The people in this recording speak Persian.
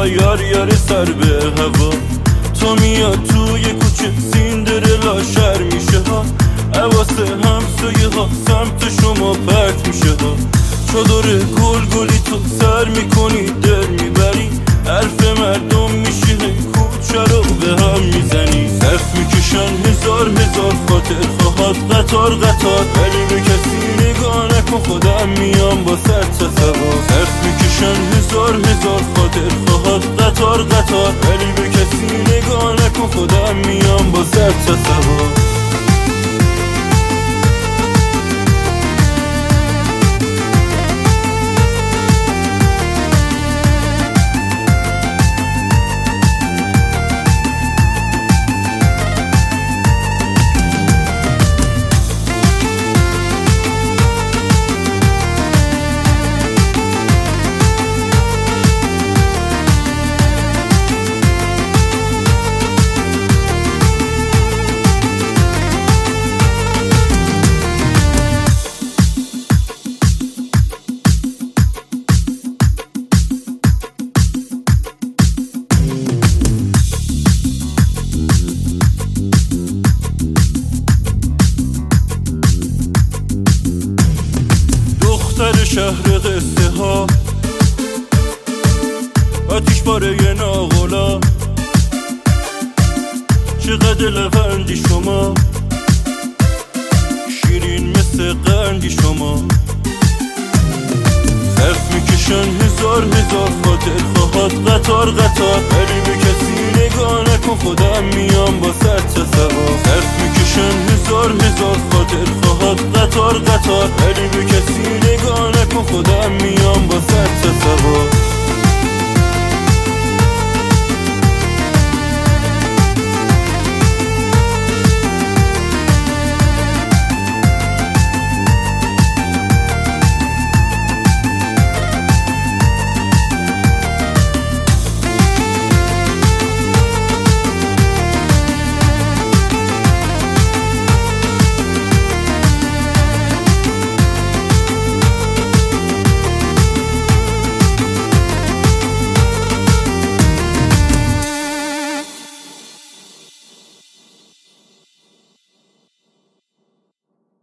هوا یار سر به هوا. تو میاد توی کوچه سیندرلا شر میشه ها، حواسه همسایه ها سمت شما پرت میشه ها. چادر گلی تو سر میکنی دل میبری، حرف مردم میشه کوچه رو به هم میزنی. صف میکشن هزار خاطر خواهد قطار ولی به کسی نگاه نکن خودم میام با سر تا سوا. صف میکشن هزار خاطر خواهد قطار ولی به کسی نگاه نکن خودم میام با سر تا سوا. دختر شهر قصه ها، آتیش باره ناغلا، چقدر لبندی شما، شیرین مثل قندی شما. صف میکشن هزار خاطر خواهد قطار ولی به کسی نگاه نکن خودم میام با سر تا سوا. صف میکشن هزار خاطر خواهد قطار ولی به کسی نگاه نکن خودم میام با سر تا سوا.